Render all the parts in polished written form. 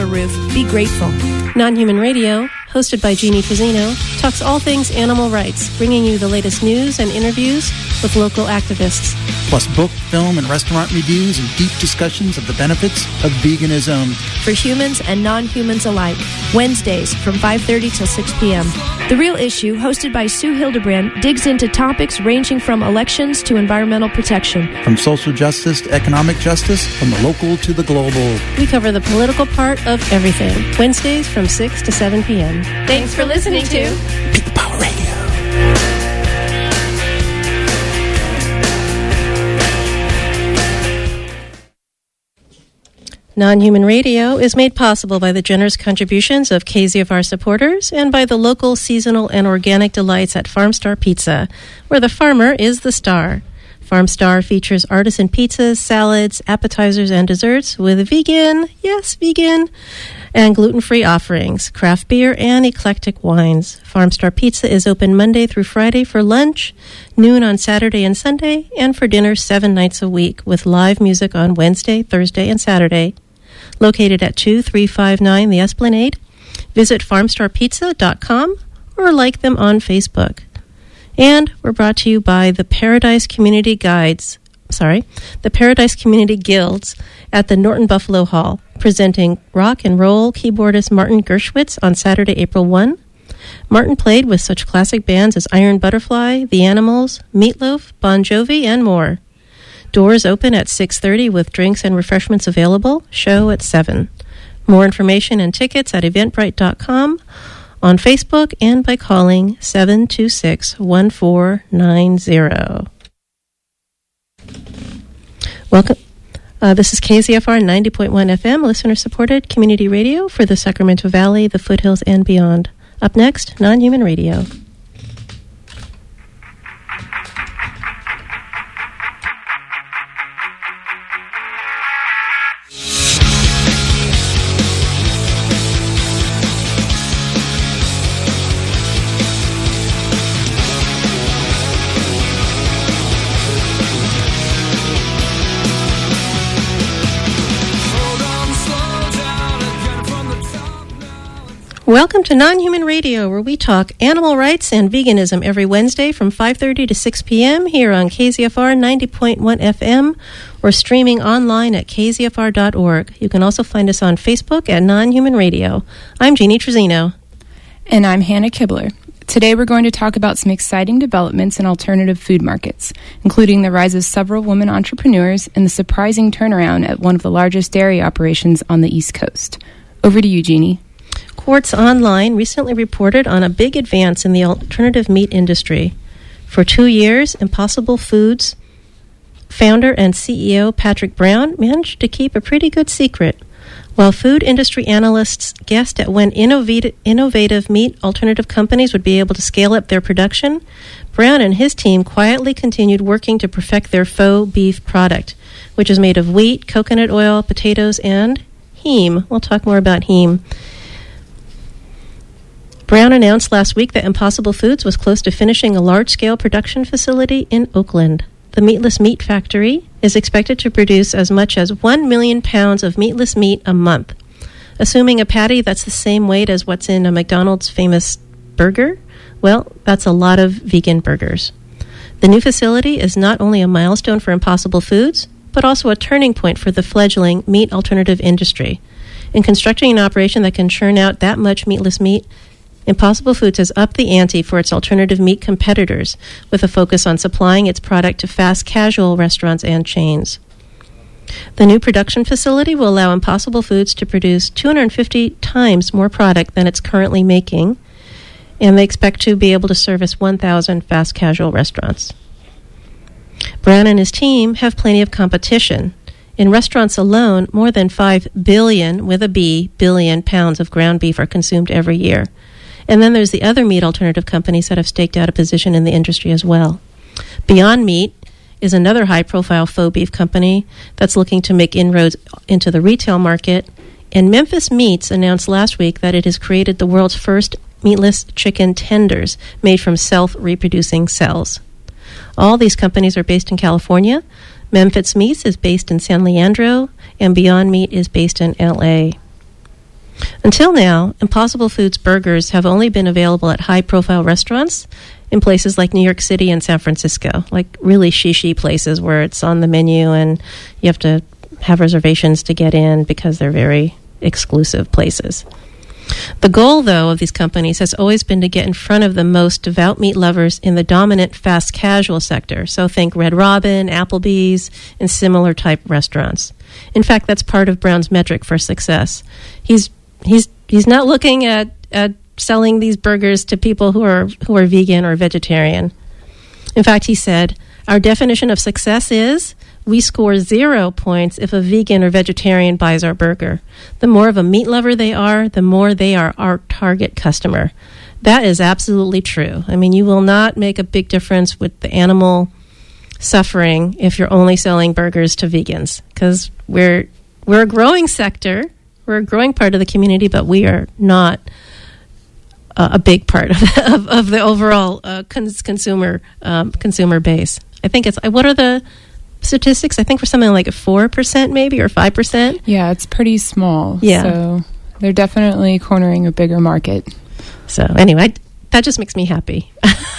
roof. Be grateful. Non-Human Radio, hosted by Jeannie Trezino, talks all things animal rights, bringing you the latest news and interviews with local activists. Plus book, film, and restaurant reviews and deep discussions of the benefits of veganism. For humans and non-humans alike. Wednesdays from 5:30 till 6 p.m. The Real Issue, hosted by Sue Hildebrand, digs into topics ranging from elections to environmental protection. From social justice to economic justice, from the local to the global. We cover the political part of everything. Wednesdays from 6 to 7 p.m. Thanks for listening to People Power Radio. Non-Human Radio is made possible by the generous contributions of KZFR supporters and by the local seasonal and organic delights at Farmstar Pizza, where the farmer is the star. Farmstar features artisan pizzas, salads, appetizers, and desserts with vegan, yes, vegan, and gluten-free offerings, craft beer, and eclectic wines. Farmstar Pizza is open Monday through Friday for lunch, noon on Saturday and Sunday, and for dinner 7 nights a week, with live music on Wednesday, Thursday, and Saturday. Located at 2359 The Esplanade. Visit farmstarpizza.com or like them on Facebook. And we're brought to you by the Paradise Community Guilds at the Norton Buffalo Hall, presenting rock and roll keyboardist Martin Gershwitz on Saturday, April 1. Martin played with such classic bands as Iron Butterfly, The Animals, Meatloaf, Bon Jovi, and more. Doors open at 6:30 with drinks and refreshments available. Show at 7. More information and tickets at eventbrite.com, on Facebook, and by calling 726-1490. Welcome. This is KZFR 90.1 FM, listener-supported community radio for the Sacramento Valley, the foothills, and beyond. Up next, Non-Human Radio. Welcome to Non-Human Radio, where we talk animal rights and veganism every Wednesday from 5:30 to 6 p.m. here on KZFR 90.1 FM or streaming online at kzfr.org. You can also find us on Facebook at Non-Human Radio. I'm Jeannie Trezino. And I'm Hannah Kibler. Today we're going to talk about some exciting developments in alternative food markets, including the rise of several women entrepreneurs and the surprising turnaround at one of the largest dairy operations on the East Coast. Over to you, Jeannie. Quartz Online recently reported on a big advance in the alternative meat industry. For 2 years, Impossible Foods founder and CEO Patrick Brown managed to keep a pretty good secret. While food industry analysts guessed at when innovative meat alternative companies would be able to scale up their production, Brown and his team quietly continued working to perfect their faux beef product, which is made of wheat, coconut oil, potatoes, and heme. We'll talk more about heme. Brown announced last week that Impossible Foods was close to finishing a large-scale production facility in Oakland. The Meatless Meat Factory is expected to produce as much as 1 million pounds of meatless meat a month. Assuming a patty that's the same weight as what's in a McDonald's famous burger, well, that's a lot of vegan burgers. The new facility is not only a milestone for Impossible Foods, but also a turning point for the fledgling meat alternative industry. In constructing an operation that can churn out that much meatless meat, Impossible Foods has upped the ante for its alternative meat competitors, with a focus on supplying its product to fast casual restaurants and chains. The new production facility will allow Impossible Foods to produce 250 times more product than it's currently making, and they expect to be able to service 1,000 fast casual restaurants. Brown and his team have plenty of competition. In restaurants alone, more than 5 billion, with a B, billion pounds of ground beef are consumed every year. And then there's the other meat alternative companies that have staked out a position in the industry as well. Beyond Meat is another high-profile faux beef company that's looking to make inroads into the retail market. And Memphis Meats announced last week that it has created the world's first meatless chicken tenders made from self-reproducing cells. All these companies are based in California. Memphis Meats is based in San Leandro, and Beyond Meat is based in L.A. Until now, Impossible Foods burgers have only been available at high-profile restaurants in places like New York City and San Francisco, like really shishi places where it's on the menu and you have to have reservations to get in because they're very exclusive places. The goal, though, of these companies has always been to get in front of the most devout meat lovers in the dominant fast casual sector. So think Red Robin, Applebee's, and similar type restaurants. In fact, that's part of Brown's metric for success. He's not looking at selling these burgers to people who are vegan or vegetarian. In fact, he said, our definition of success is we score 0 points if a vegan or vegetarian buys our burger. The more of a meat lover they are, the more they are our target customer. That is absolutely true. I mean, you will not make a big difference with the animal suffering if you're only selling burgers to vegans, because we're a growing sector. We're a growing part of the community, but we are not a big part of the overall consumer base. I think it's, what are the statistics? I think for something like a 4% maybe, or 5%. Yeah, it's pretty small. Yeah. So they're definitely cornering a bigger market. So anyway, that just makes me happy.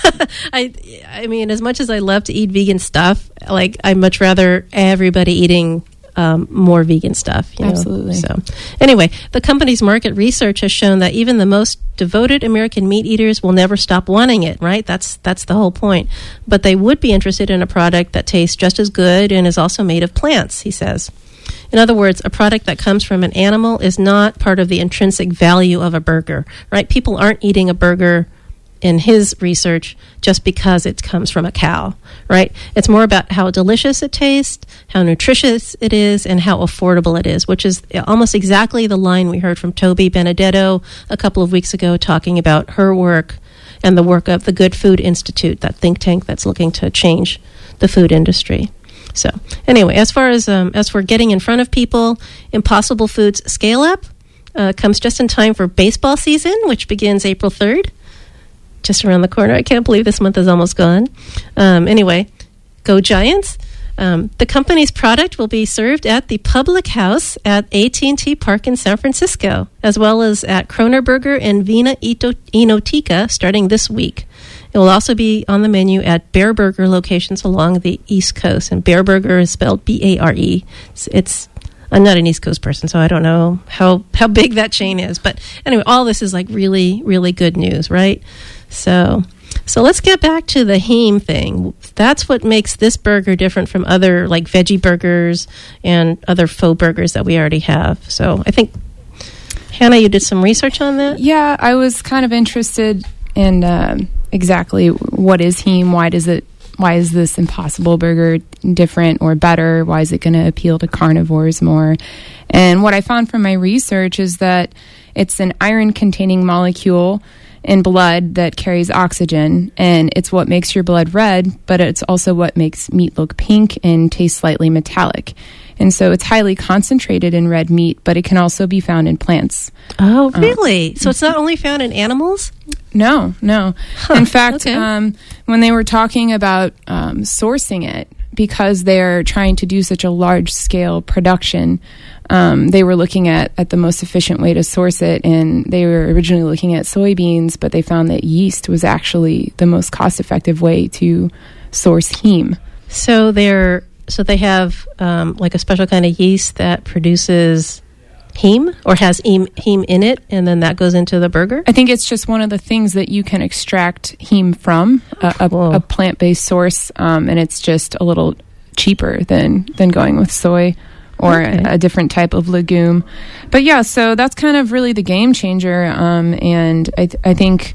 I mean, as much as I love to eat vegan stuff, like I'd much rather everybody eating more vegan stuff. Absolutely. So anyway, the company's market research has shown that even the most devoted American meat eaters will never stop wanting it, right? That's the whole point. But they would be interested in a product that tastes just as good and is also made of plants, he says. In other words, a product that comes from an animal is not part of the intrinsic value of a burger, right? People aren't eating a burger in his research just because it comes from a cow, right? It's more about how delicious it tastes, how nutritious it is, and how affordable it is, which is almost exactly the line we heard from Toby Benedetto a couple of weeks ago talking about her work and the work of the Good Food Institute, that think tank that's looking to change the food industry. So anyway, as for getting in front of people, Impossible Foods Scale Up comes just in time for baseball season, which begins April 3rd. Just around the corner. I can't believe this month is almost gone. Anyway, go Giants. The company's product will be served at the Public House at AT&T Park in San Francisco, as well as at Kroner Burger and Vina Enoteca starting this week. It will also be on the menu at Bear Burger locations along the East Coast. And Bear Burger is spelled B-A-R-E. I'm not an East Coast person, so I don't know how big that chain is. But anyway, all this is like really, really good news, right? So let's get back to the heme thing. That's what makes this burger different from other like veggie burgers and other faux burgers that we already have. So I think, Hannah, you did some research on that? Yeah, I was kind of interested in exactly what is heme, why is this Impossible Burger different or better? Why is it going to appeal to carnivores more? And what I found from my research is that it's an iron-containing molecule in blood that carries oxygen, and it's what makes your blood red, but it's also what makes meat look pink and taste slightly metallic. And so it's highly concentrated in red meat, but it can also be found in plants. Oh, really? So it's not only found in animals? No. Huh, in fact, okay. When they were talking about sourcing it, because they're trying to do such a large-scale production, they were looking at the most efficient way to source it, and they were originally looking at soybeans, but they found that yeast was actually the most cost-effective way to source heme. So they have like a special kind of yeast that produces heme or has heme in it, and then that goes into the burger? I think it's just one of the things that you can extract heme from, a plant-based source, and it's just a little cheaper than going with soy or a different type of legume. But yeah, so that's kind of really the game changer, and I think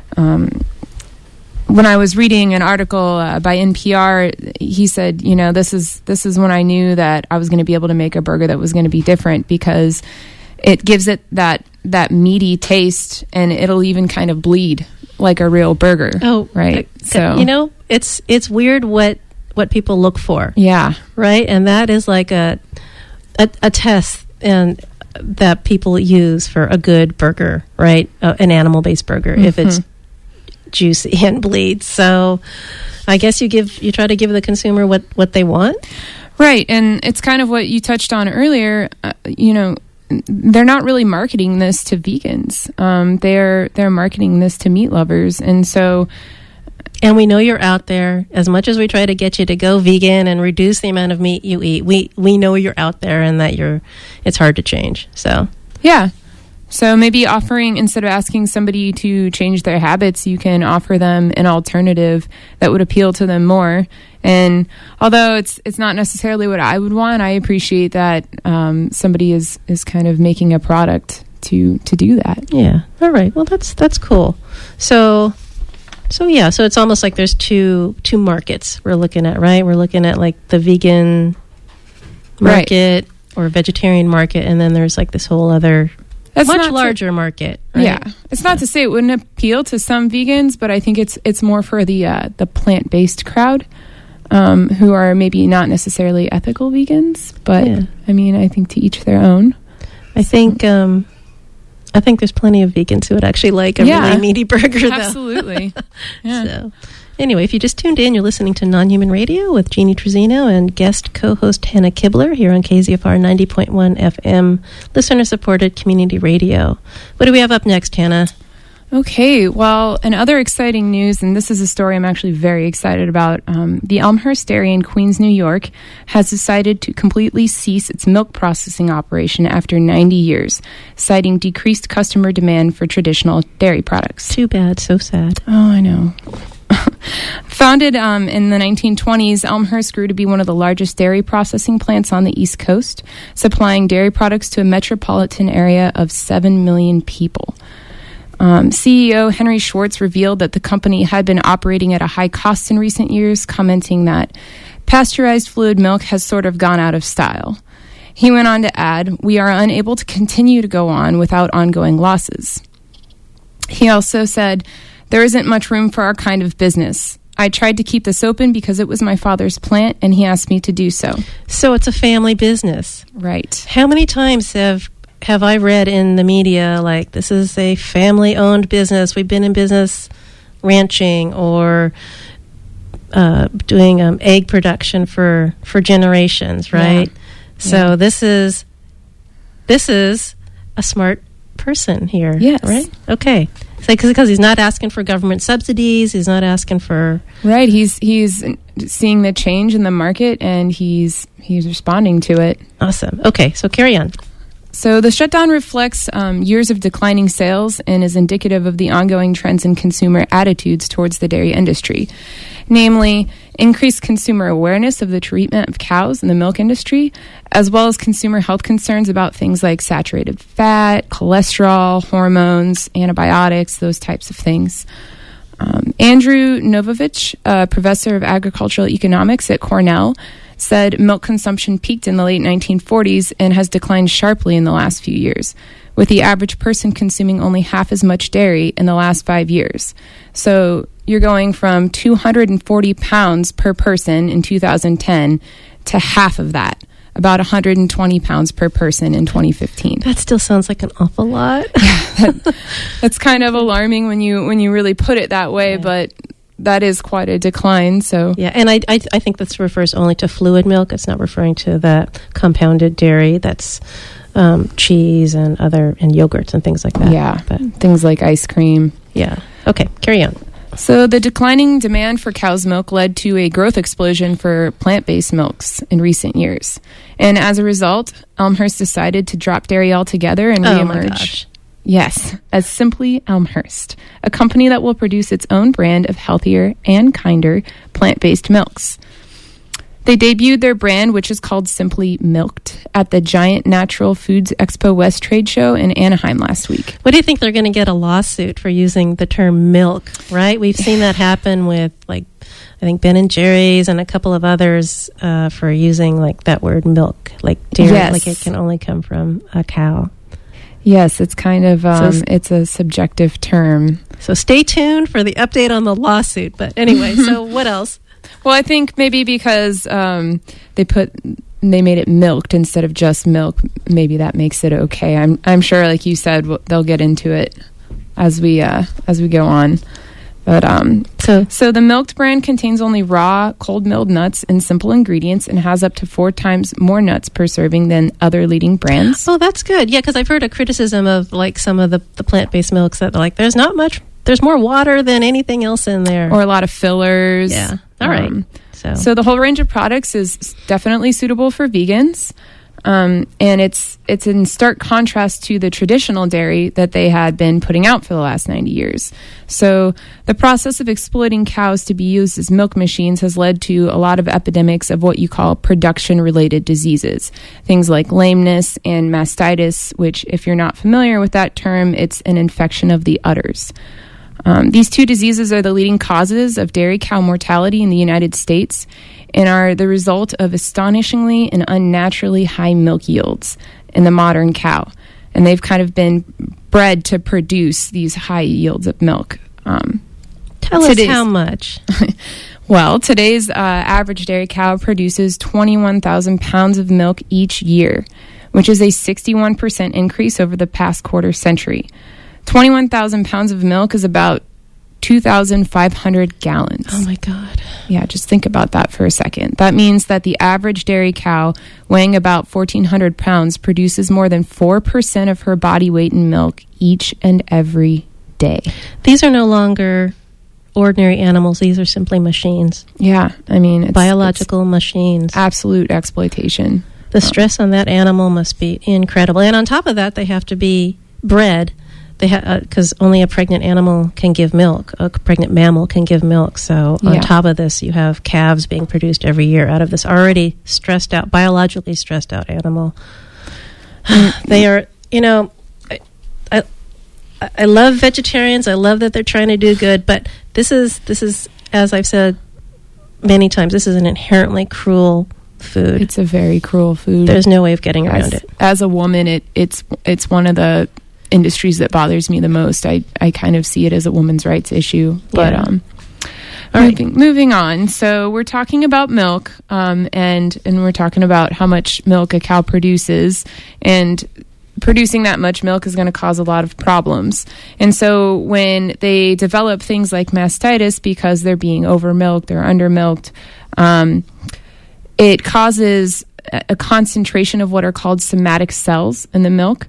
when I was reading an article by NPR, he said, this is when I knew that I was going to be able to make a burger that was going to be different, because it gives it that meaty taste, and it'll even kind of bleed like a real burger. Oh, right. So it's weird what people look for. Yeah. Right, and that is like a test and that people use for a good burger, right? An animal-based burger, if it's juicy and bleeds. So I guess you try to give the consumer what they want. Right, and it's kind of what you touched on earlier. they're not really marketing this to vegans. They're marketing this to meat lovers, and so. And we know you're out there. As much as we try to get you to go vegan and reduce the amount of meat you eat, we know you're out there and that it's hard to change. So yeah. So maybe offering, instead of asking somebody to change their habits, you can offer them an alternative that would appeal to them more. And although it's not necessarily what I would want, I appreciate that somebody is kind of making a product to do that. Yeah. All right. Well, that's cool. So it's almost like there's two markets we're looking at, right? We're looking at like the vegan market or vegetarian market, and then there's like this whole other much larger market. Right? Yeah, it's not to say it wouldn't appeal to some vegans, but I think it's more for the plant-based crowd who are maybe not necessarily ethical vegans. But I mean, I think to each their own. I think there's plenty of vegans who would actually like a really meaty burger, though. Absolutely. Yeah. So, anyway, if you just tuned in, you're listening to Non-Human Radio with Jeannie Truzino and guest co-host Hannah Kibler here on KZFR 90.1 FM, listener-supported community radio. What do we have up next, Hannah? Okay, well, in other exciting news, and this is a story I'm actually very excited about, the Elmhurst Dairy in Queens, New York, has decided to completely cease its milk processing operation after 90 years, citing decreased customer demand for traditional dairy products. Too bad, so sad. Oh, I know. Founded in the 1920s, Elmhurst grew to be one of the largest dairy processing plants on the East Coast, supplying dairy products to a metropolitan area of 7 million people. CEO Henry Schwartz revealed that the company had been operating at a high cost in recent years, commenting that pasteurized fluid milk has sort of gone out of style. He went on to add, "We are unable to continue to go on without ongoing losses." He also said, "There isn't much room for our kind of business. I tried to keep this open because it was my father's plant, and he asked me to do so." So it's a family business. Right. How many times have I read in the media, like, this is a family-owned business, we've been in business ranching or doing egg production for generations, right? Yeah. So this is a smart person here, yes. Right? Okay. So because he's not asking for government subsidies, he's not asking for... Right, he's seeing the change in the market, and he's responding to it. Awesome. Okay, so carry on. So the shutdown reflects years of declining sales and is indicative of the ongoing trends in consumer attitudes towards the dairy industry, namely increased consumer awareness of the treatment of cows in the milk industry, as well as consumer health concerns about things like saturated fat, cholesterol, hormones, antibiotics, those types of things. Andrew Novovich, a professor of agricultural economics at Cornell, said milk consumption peaked in the late 1940s and has declined sharply in the last few years, with the average person consuming only half as much dairy in the last 5 years. So you're going from 240 pounds per person in 2010 to half of that, about 120 pounds per person in 2015. That still sounds like an awful lot. That's kind of alarming when you really put it that way, but that is quite a decline. So yeah, and I think this refers only to fluid milk. It's not referring to that compounded dairy that's cheese and yogurts and things like that. Yeah, but things like ice cream. Yeah. Okay, carry on. So the declining demand for cow's milk led to a growth explosion for plant-based milks in recent years. And as a result, Elmhurst decided to drop dairy altogether and reemerge. Oh my gosh. Yes, as simply Elmhurst, a company that will produce its own brand of healthier and kinder plant-based milks. They debuted their brand, which is called Simply Milked, at the Giant Natural Foods Expo West trade show in Anaheim last week. What do you think they're going to get a lawsuit for using the term milk, right? We've seen that happen with, like, I think Ben & Jerry's and a couple of others for using, like, that word milk, like dairy, yes. Like it can only come from a cow. Yes, it's kind of, it's a subjective term. So stay tuned for the update on the lawsuit. But anyway, so what else? Well, I think maybe because they made it milked instead of just milk, maybe that makes it okay. I'm sure, like you said, they'll get into it as we go on. But so the Milked brand contains only raw, cold-milled nuts and simple ingredients, and has up to 4 times more nuts per serving than other leading brands. Oh, that's good. Yeah, because I've heard a criticism of like some of the plant-based milks that like there's not much. There's more water than anything else in there, or a lot of fillers. Yeah. All right. So the whole range of products is definitely suitable for vegans. And it's in stark contrast to the traditional dairy that they had been putting out for the last 90 years. So the process of exploiting cows to be used as milk machines has led to a lot of epidemics of what you call production-related diseases. Things like lameness and mastitis, which, if you're not familiar with that term, it's an infection of the udders. These 2 diseases are the leading causes of dairy cow mortality in the United States and are the result of astonishingly and unnaturally high milk yields in the modern cow. And they've kind of been bred to produce these high yields of milk. Tell us how much. Well, today's average dairy cow produces 21,000 pounds of milk each year, which is a 61% increase over the past quarter century. 21,000 pounds of milk is about 2,500 gallons. Oh, my God. Yeah, just think about that for a second. That means that the average dairy cow weighing about 1,400 pounds produces more than 4% of her body weight in milk each and every day. These are no longer ordinary animals. These are simply machines. Yeah, I mean, it's biological machines. Absolute exploitation. The stress on that animal must be incredible. And on top of that, they have to be bred. Because only a pregnant animal can give milk. A pregnant mammal can give milk. So on top of this, you have calves being produced every year out of this already stressed out, biologically stressed out animal. They are, I love vegetarians. I love that they're trying to do good. But this is, as I've said many times, this is an inherently cruel food. It's a very cruel food. There's no way of getting around it. As a woman, it's one of the industries that bothers me the most. I kind of see it as a women's rights issue. But moving on. So we're talking about milk, and we're talking about how much milk a cow produces, and producing that much milk is going to cause a lot of problems. And so when they develop things like mastitis because they're being overmilked or undermilked, it causes a concentration of what are called somatic cells in the milk.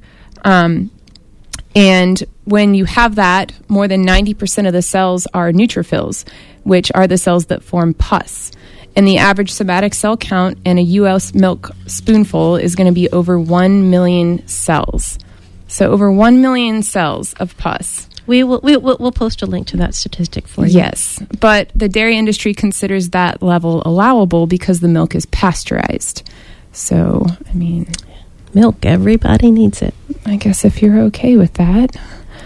And when you have that, more than 90% of the cells are neutrophils, which are the cells that form pus. And the average somatic cell count in a U.S. milk spoonful is going to be over 1 million cells. So over 1 million cells of pus. We'll post a link to that statistic for you. Yes, but the dairy industry considers that level allowable because the milk is pasteurized. So, I mean, milk, everybody needs it. I guess if you're okay with that.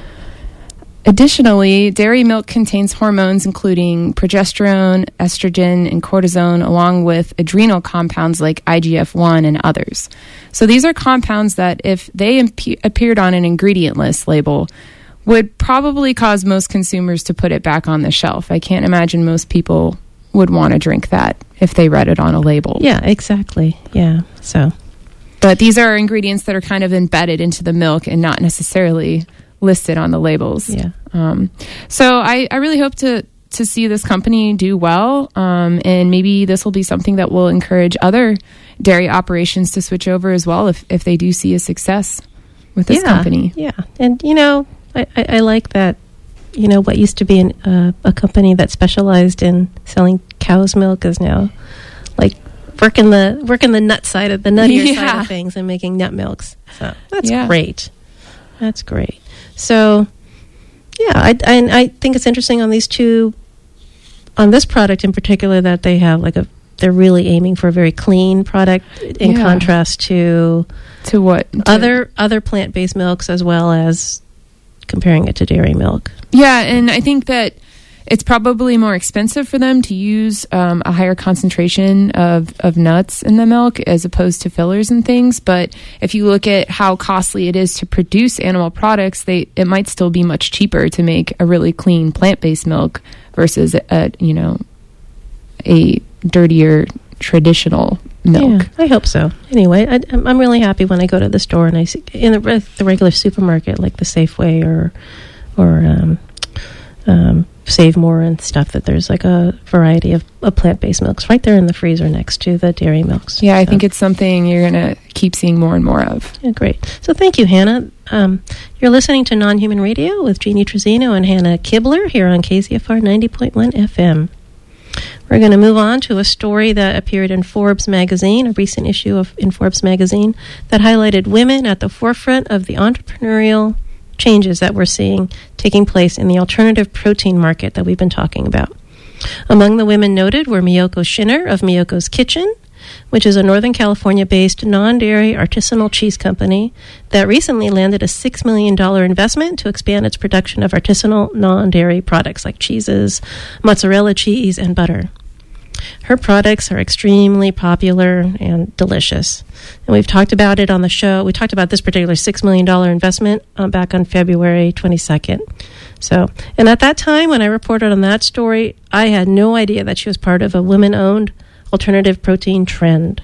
Additionally, dairy milk contains hormones including progesterone, estrogen, and cortisone, along with adrenal compounds like IGF-1 and others. So these are compounds that, if they appeared on an ingredient list label, would probably cause most consumers to put it back on the shelf. I can't imagine most people would want to drink that if they read it on a label. Yeah, exactly. Yeah, so... But these are ingredients that are kind of embedded into the milk and not necessarily listed on the labels. Yeah. So I really hope to see this company do well, and maybe this will be something that will encourage other dairy operations to switch over as well if they do see a success with this company. Yeah, and I like that. What used to be a company that specialized in selling cow's milk is now like working the nut side of the nuttier side of things and making nut milks. So that's great. That's great. So I think it's interesting on these two, on this product in particular, that they have they're really aiming for a very clean product in contrast to what other plant-based milks, as well as comparing it to dairy milk. Yeah, and I think that it's probably more expensive for them to use a higher concentration of nuts in the milk as opposed to fillers and things. But if you look at how costly it is to produce animal products, it might still be much cheaper to make a really clean plant-based milk versus a dirtier traditional milk. Yeah, I hope so. Anyway, I'm really happy when I go to the store and I see in the regular supermarket, like the Safeway or Save More and stuff, that there's like a variety of plant-based milks right there in the freezer next to the dairy milks. Yeah, I think it's something you're going to keep seeing more and more of. Yeah, great. So thank you, Hannah. You're listening to Non-Human Radio with Jeannie Trezino and Hannah Kibler here on KZFR 90.1 FM. We're going to move on to a story that appeared in Forbes magazine, a recent issue in Forbes magazine, that highlighted women at the forefront of the entrepreneurial changes that we're seeing taking place in the alternative protein market that we've been talking about. Among the women noted were Miyoko Schinner of Miyoko's Kitchen, which is a Northern California-based non-dairy artisanal cheese company that recently landed a $6 million investment to expand its production of artisanal non-dairy products like cheeses, mozzarella cheese, and butter. Her products are extremely popular and delicious. And we've talked about it on the show. We talked about this particular $6 million investment back on February 22nd. And at that time, when I reported on that story, I had no idea that she was part of a women-owned alternative protein trend.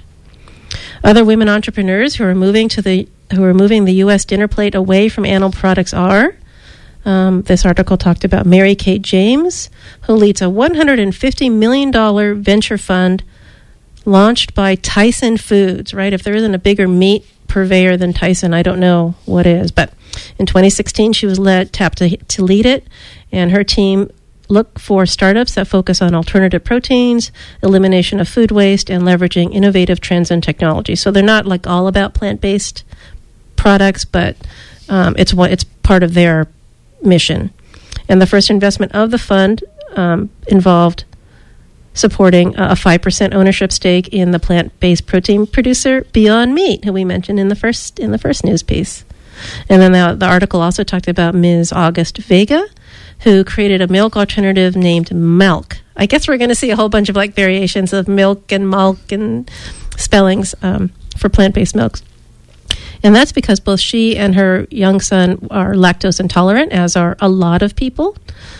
Other women entrepreneurs who are moving the U.S. dinner plate away from animal products are. This article talked about Mary Kate James, who leads a $150 million venture fund launched by Tyson Foods, right? If there isn't a bigger meat purveyor than Tyson, I don't know what is. But in 2016, she was tapped to lead it, and her team look for startups that focus on alternative proteins, elimination of food waste, and leveraging innovative trends and technology. So they're not like all about plant-based products, but it's part of their mission. And the first investment of the fund involved supporting a 5% ownership stake in the plant-based protein producer Beyond Meat, who we mentioned in the first news piece. And then the article also talked about Ms. August Vega, who created a milk alternative named Milk. I guess we're going to see a whole bunch of like variations of milk and malk and spellings for plant-based milks. And that's because both she and her young son are lactose intolerant, as are a lot of people.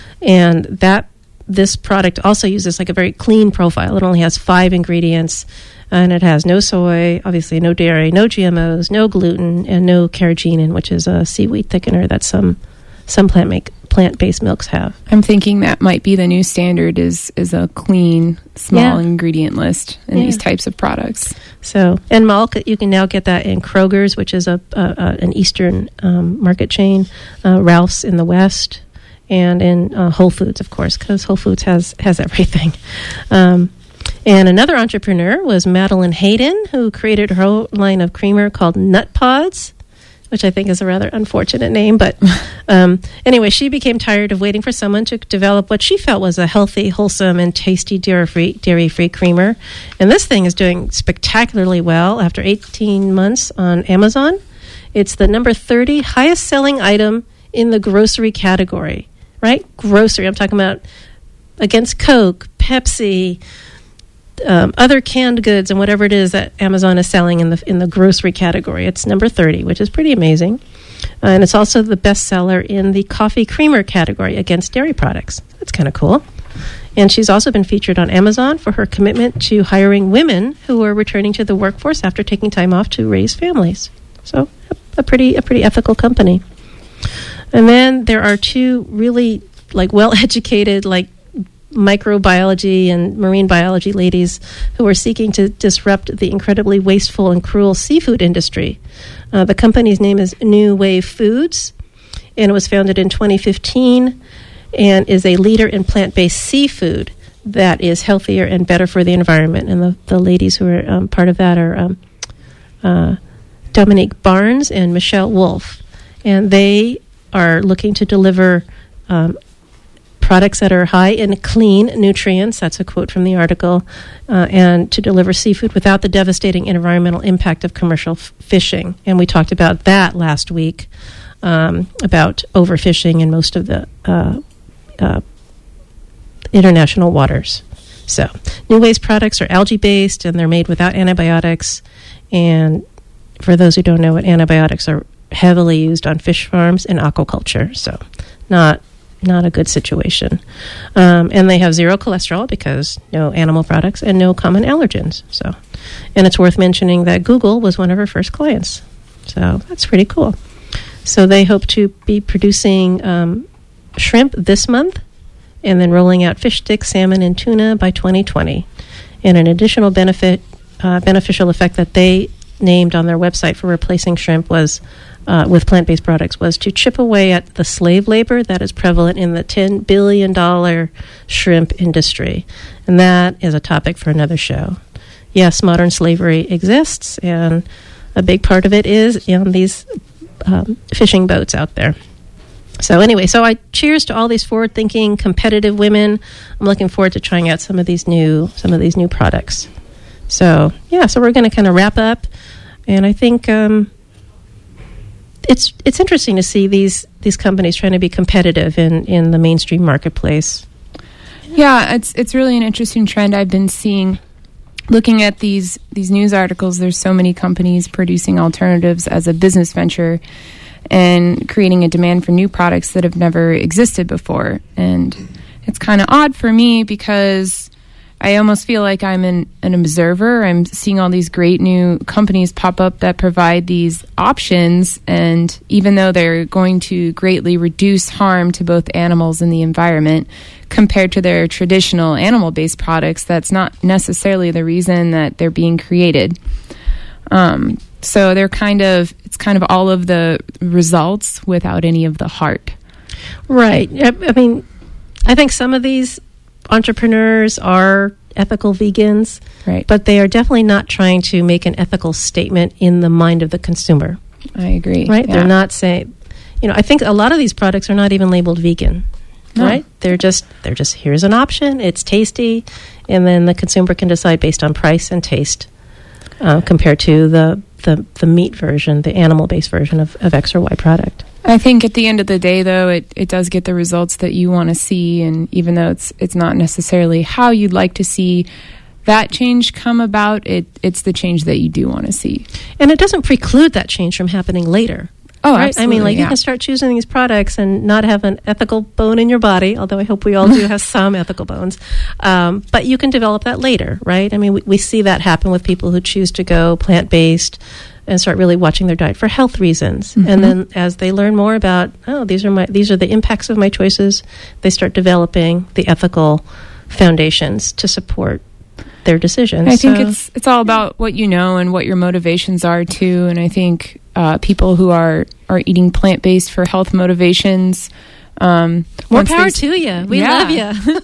And this product also uses like a very clean profile. It only has 5 ingredients, and it has no soy, obviously no dairy, no GMOs, no gluten, and no carrageenan, which is a seaweed thickener that some plant-based milks have. I'm thinking that might be the new standard is a clean, small ingredient list in these types of products. So, and milk, you can now get that in Kroger's, which is an Eastern market chain, Ralph's in the West, and in Whole Foods, of course, because Whole Foods has everything. And another entrepreneur was Madeline Hayden, who created her own line of creamer called Nut Pods, which I think is a rather unfortunate name. But anyway, she became tired of waiting for someone to develop what she felt was a healthy, wholesome, and tasty dairy-free creamer. And this thing is doing spectacularly well after 18 months on Amazon. It's the number 30 highest-selling item in the grocery category, right? Grocery. I'm talking about against Coke, Pepsi, other canned goods, and whatever it is that Amazon is selling in the grocery category. It's number 30, which is pretty amazing. And it's also the bestseller in the coffee creamer category against dairy products. That's kind of cool. And she's also been featured on Amazon for her commitment to hiring women who are returning to the workforce after taking time off to raise families. So a pretty ethical company. And then there are 2 really well-educated microbiology and marine biology ladies who are seeking to disrupt the incredibly wasteful and cruel seafood industry. The company's name is New Wave Foods, and it was founded in 2015 and is a leader in plant-based seafood that is healthier and better for the environment. And the ladies who are part of that are Dominique Barnes and Michelle Wolf. And they are looking to deliver products that are high in clean nutrients, that's a quote from the article, and to deliver seafood without the devastating environmental impact of commercial fishing. And we talked about that last week, about overfishing in most of the international waters. So, New Wave's products are algae-based, and they're made without antibiotics. And for those who don't know it, antibiotics are heavily used on fish farms and aquaculture, so not a good situation. And they have 0 cholesterol because no animal products and no common allergens. So, and it's worth mentioning that Google was one of her first clients. So that's pretty cool. So they hope to be producing shrimp this month and then rolling out fish sticks, salmon, and tuna by 2020. And an additional beneficial effect that they named on their website for replacing shrimp was with plant-based products was to chip away at the slave labor that is prevalent in the $10 billion shrimp industry. And that is a topic for another show. Yes, modern slavery exists, and a big part of it is in these fishing boats out there. So anyway, I cheers to all these forward-thinking, competitive women. I'm looking forward to trying out some of these new products. So we're going to kind of wrap up, and I think it's interesting to see these companies trying to be competitive in the mainstream marketplace. Yeah, it's really an interesting trend I've been seeing. Looking at these news articles, there's so many companies producing alternatives as a business venture and creating a demand for new products that have never existed before. And it's kind of odd for me because I almost feel like I'm an observer. I'm seeing all these great new companies pop up that provide these options, and even though they're going to greatly reduce harm to both animals and the environment compared to their traditional animal-based products, that's not necessarily the reason that they're being created. So it's kind of all of the results without any of the heart. Right. I mean, I think some of these entrepreneurs are ethical vegans, right? But they are definitely not trying to make an ethical statement in the mind of the consumer. I agree. Right? Yeah. They're not saying, I think a lot of these products are not even labeled vegan. No. Right? They're just here's an option, it's tasty, and then the consumer can decide based on price and taste compared to the meat version, the animal-based version of X or Y product. I think at the end of the day, though, it does get the results that you want to see, and even though it's not necessarily how you'd like to see that change come about, it's the change that you do want to see. And it doesn't preclude that change from happening later. Oh, right? absolutely. I mean, you can start choosing these products and not have an ethical bone in your body, although I hope we all do have some ethical bones. But you can develop that later, right? I mean, we see that happen with people who choose to go plant-based and start really watching their diet for health reasons. Mm-hmm. And then as they learn more about, these are the impacts of my choices, they start developing the ethical foundations to support their decisions. I think it's all about what you know and what your motivations are too. And I think people who are eating plant-based for health motivations, more power to you. We love you.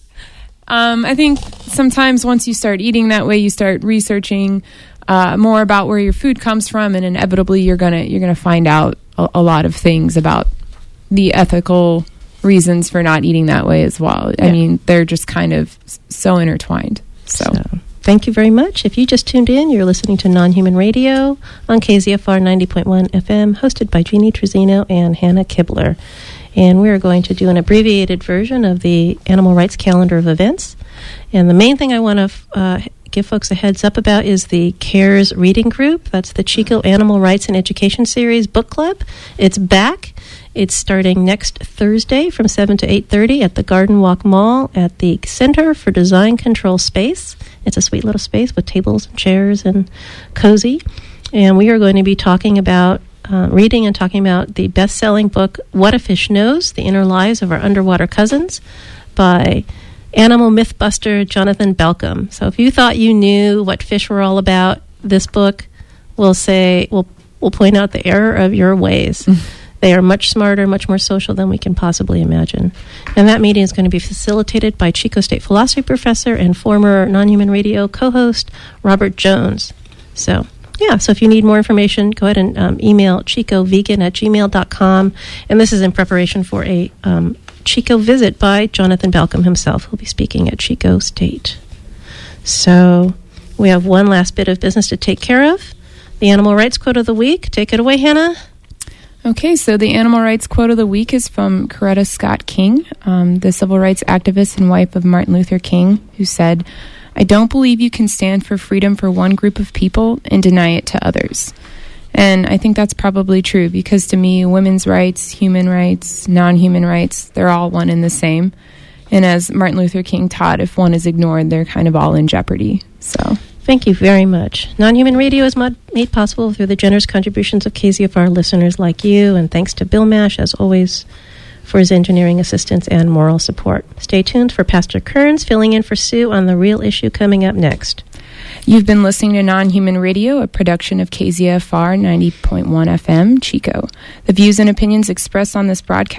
I think sometimes once you start eating that way, you start researching more about where your food comes from, and inevitably you're gonna find out a lot of things about the ethical reasons for not eating that way as well. Yeah. I mean, they're just kind of so intertwined. So thank you very much. If you just tuned in, you're listening to Non-Human Radio on KZFR 90.1 FM, hosted by Jeannie Trezino and Hannah Kibler. And we're going to do an abbreviated version of the Animal Rights Calendar of Events. And the main thing I want to give folks a heads up about is the CARES Reading Group. That's the Chico Animal Rights and Education Series book club. It's back. It's starting next Thursday from 7 to 8:30 at the Garden Walk Mall at the Center for Design Control Space. It's a sweet little space with tables and chairs and cozy. And we are going to be talking about reading and talking about the best-selling book, What a Fish Knows, The Inner Lives of Our Underwater Cousins, by animal mythbuster Jonathan Balcom. So if you thought you knew what fish were all about, this book will point out the error of your ways. They are much smarter, much more social than we can possibly imagine. And that meeting is going to be facilitated by Chico State philosophy professor and former Non-Human Radio co-host Robert Jones. So if you need more information, go ahead and email chicovegan@gmail.com. And this is in preparation for a Chico visit by Jonathan Balcom himself, who'll be speaking at Chico State. So we have one last bit of business to take care of. The Animal Rights Quote of the Week. Take it away, Hannah. Okay, so the Animal Rights Quote of the Week is from Coretta Scott King, the civil rights activist and wife of Martin Luther King, who said, "I don't believe you can stand for freedom for one group of people and deny it to others." And I think that's probably true because to me, women's rights, human rights, non-human rights, they're all one and the same. And as Martin Luther King taught, if one is ignored, they're kind of all in jeopardy. So thank you very much. Non-Human Radio is made possible through the generous contributions of KZFR listeners like you, and thanks to Bill Mash, as always, for his engineering assistance and moral support. Stay tuned for Pastor Kearns filling in for Sue on The Real Issue coming up next. You've been listening to Non-Human Radio, a production of KZFR 90.1 FM, Chico. The views and opinions expressed on this broadcast